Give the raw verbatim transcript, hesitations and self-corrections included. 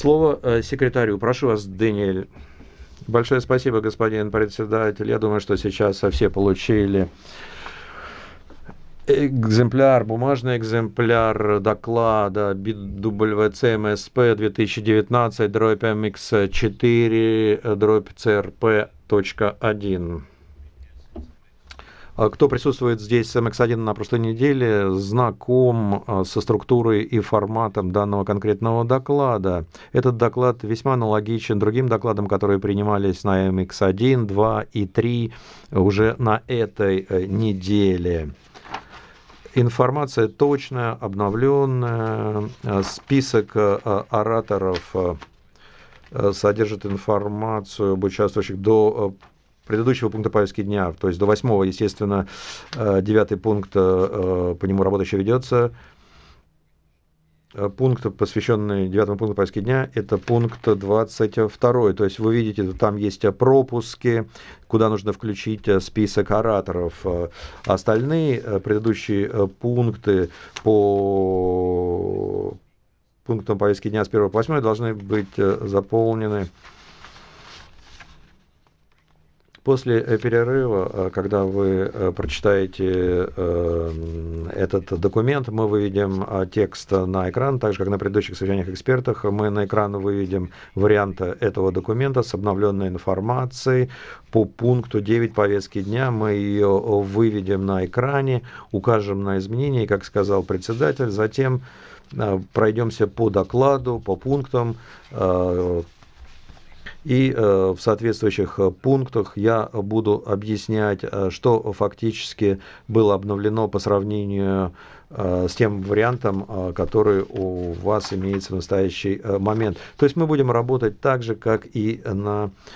Слово э, секретарю. Прошу вас, Дэниэль. Большое спасибо, господин председатель. Я думаю, что сейчас все получили экземпляр, бумажный экземпляр доклада би дабл ю си эм эс пи две тысячи девятнадцать дробь эм икс четыре дробь си эр пи точка один. Кто присутствует здесь с эм икс один на прошлой неделе, знаком со структурой и форматом данного конкретного доклада. Этот доклад весьма аналогичен другим докладам, которые принимались на эм икс один, два и три уже на этой неделе. Информация точная, обновленная. Список ораторов содержит информацию об участвующих до предыдущего пункта повестки дня, то есть до восьмого, естественно, девятый пункт, по нему работа еще ведется. Пункт, посвященный девятому пункту повестки дня, это пункт двадцать два. То есть вы видите, там есть пропуски, куда нужно включить список ораторов. Остальные предыдущие пункты по пунктам повестки дня с первого по восьмой должны быть заполнены. После перерыва, когда вы прочитаете этот документ, мы выведем текст на экран, так же, как на предыдущих совещаниях экспертов. Мы на экран выведем вариант этого документа с обновленной информацией по пункту девять повестки дня. Мы ее выведем на экране, укажем на изменения, как сказал председатель. Затем пройдемся по докладу, по пунктам. И в соответствующих пунктах я буду объяснять, что фактически было обновлено по сравнению с тем вариантом, который у вас имеется в настоящий момент. То есть мы будем работать так же, как и на